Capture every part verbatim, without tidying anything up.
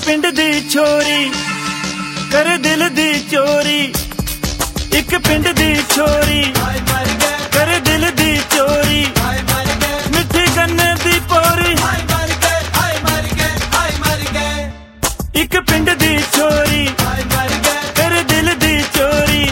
पिंड दी छोरी करे दिल दी चोरी, एक पिंड दी छोरी करे दिल दी चोरी, मिठी गन्ने दी पोरी, एक पिंड दी छोरी करे दिल दी चोरी।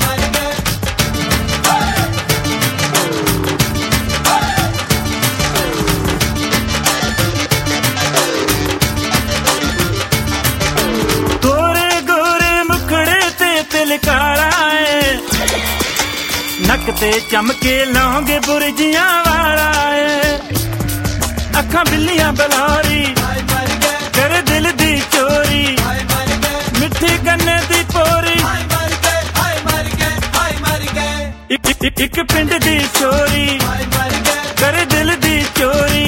गोरे गोरे मुखड़े ते तिल काला है, नक ते चमके लौंगे बुरजियां वाला है, अखां बिल्लियां बलौरी करे दिल दी चोरी, मिठी गन्ने दी पोरी, एक, एक, एक पिंड दी छोरी करे दिल दी चोरी।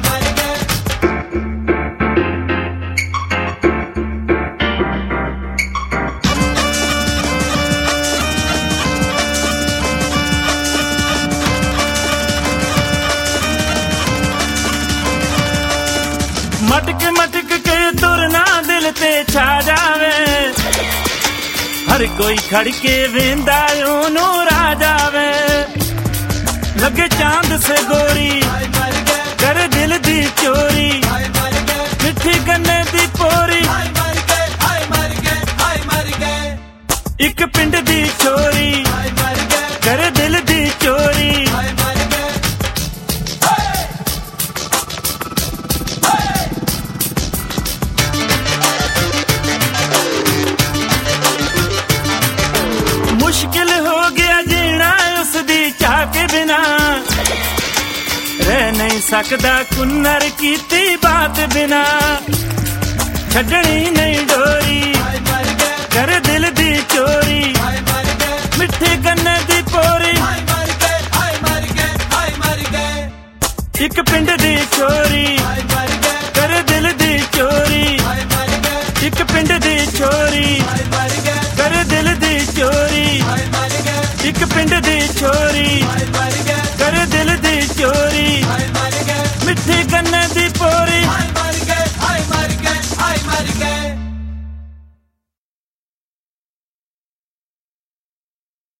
मटक मटक के तुरना दिल ते छा जावे, हर कोई खड़ के वेंदा ओनू रा जावे, लगे चांद से गोरी करे दिल दी चोरी, मिठी गन्ने दी पोरी, एक पिंड दी छोरी करे दिल दी चोरी। मुश्किल हो गया जीना उसदी चाह के बिना, रह नहीं सकदा कुन्नर कीती बात बिना, छड्डनी नहीं डोरी कर दिल दी चोरी, मिठी गन्ने दी पोरी, एक पिंड दी छोरी कर दिल दी चोरी, एक पिंड दी छोरी कर दिल दी चोरी, एक पिंड दी छोरी।